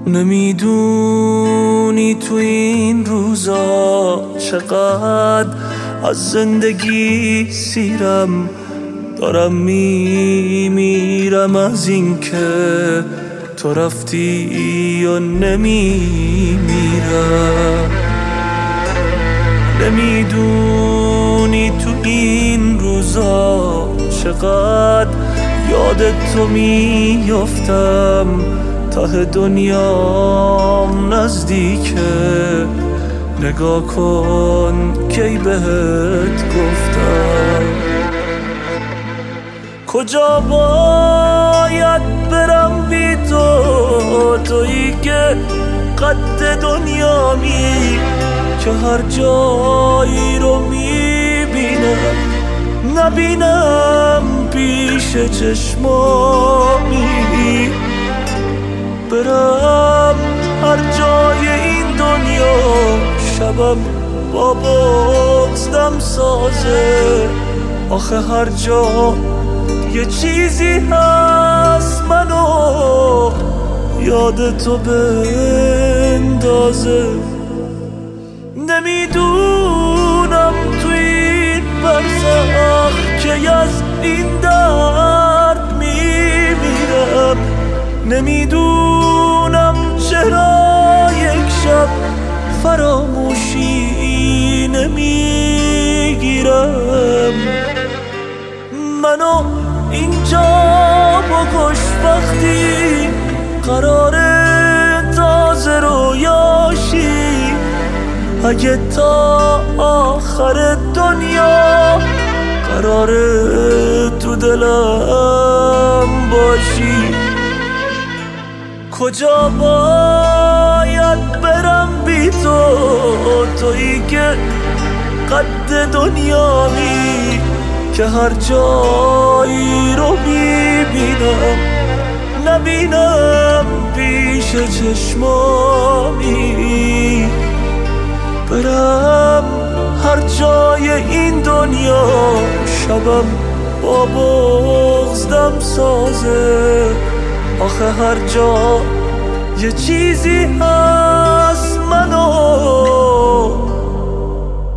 نمیدونی تو این روزا چقدر از زندگی سیرم، دارم میمیرم از این که تو رفتی یا نمیمیرم. نمیدونی تو این روزا چقدر یادت تو میافتم، ته دنیام نزدیکه، نگاه کن کی بهت گفتم. کجا باید برم بی تو، تویی که قد دنیامی، که هر جایی رو میبینم نبینم پیش چشمامی. برم هر جای این دنیا شبم با بغض دم سازه، آخه هر جا یه چیزی هست منو یاد تو بندازه. نمیدونم تو این برزخ که از این درد میمیرم، نمیدونم چرا یک شب فراموشی نمیگیرم. منو اینجا بکش وقتی قراره تازه رویاشی، اگه تا آخر دنیا قراره تو دلم باشی. کجا باید برم بی تو، تویی که قد دنیامی، که هر جایی رو میبینم نبینم پیش چشمامی. برم هر جای این دنیا شبم با بغض دم سازه، آخه هر جا یه چیزی هست منو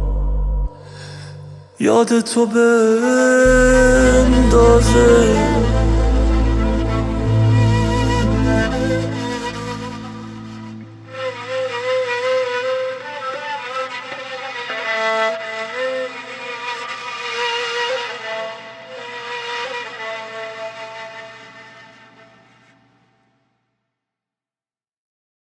یاد تو بندازه.